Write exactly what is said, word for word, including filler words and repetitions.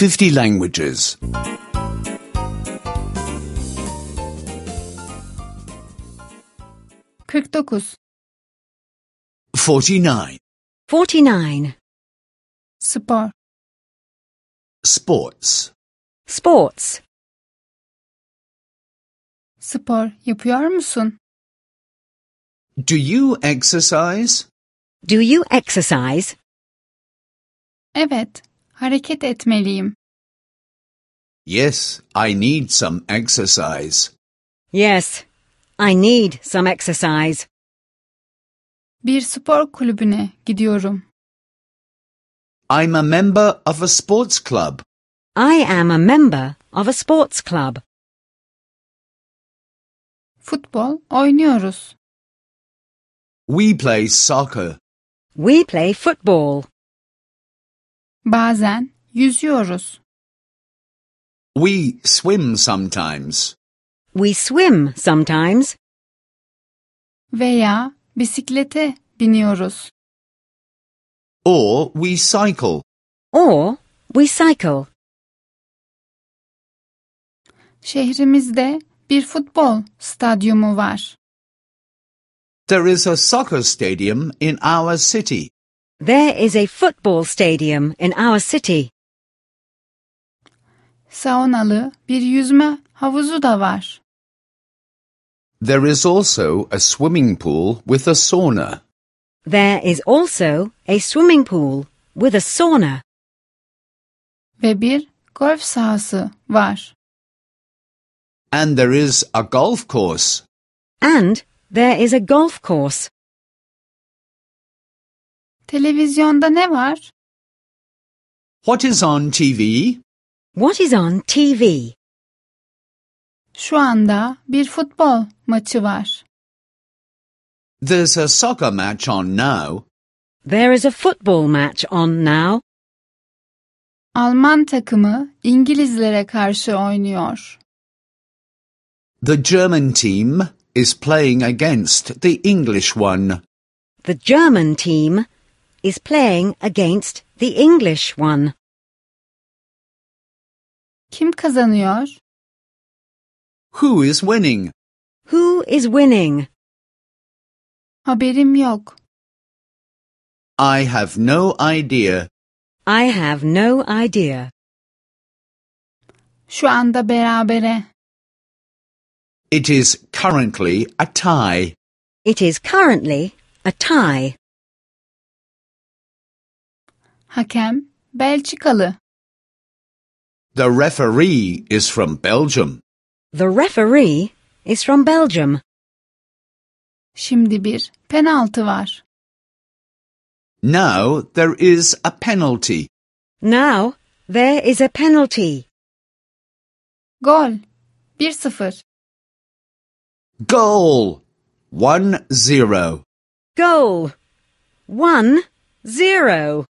fifty languages. kırk dokuz. Forty-nine. Forty-nine. Spor. Sports. Sports. Spor yapıyor musun? Do you exercise? Do you exercise? Evet, hareket etmeliyim. Yes, I need some exercise. Yes, I need some exercise. Bir spor kulübüne gidiyorum. I'm a member of a sports club. I am a member of a sports club. Futbol oynuyoruz. We play soccer. We play football. Bazen yüzüyoruz. We swim sometimes. We swim sometimes. Veya bisiklete biniyoruz. Or we cycle. Or we cycle. Şehrimizde bir futbol stadyumu var. There is a soccer stadium in our city. There is a football stadium in our city. Saunalı bir yüzme havuzu da var. There is also a swimming pool with a sauna. There is also a swimming pool with a sauna. Ve bir golf sahası var. And there is a golf course. And there is a golf course. Televizyonda ne var? What is on T V? What is on T V? Şu anda bir futbol maçı var. There's a soccer match on now. There is a football match on now. Alman takımı İngilizlere karşı oynuyor. The German team is playing against the English one. The German team is playing against the English one. Kim kazanıyor? Who is winning? Who is winning? Haberim yok. I have no idea. I have no idea. Şu anda berabere. It is currently a tie. It is currently a tie. Hakem Belçikalı. The referee is from Belgium. The referee is from Belgium. Şimdi bir penaltı var. Now there is a penalty. Now there is a penalty. Gol. bir sıfır. Goal. One zero. Goal. One, zero.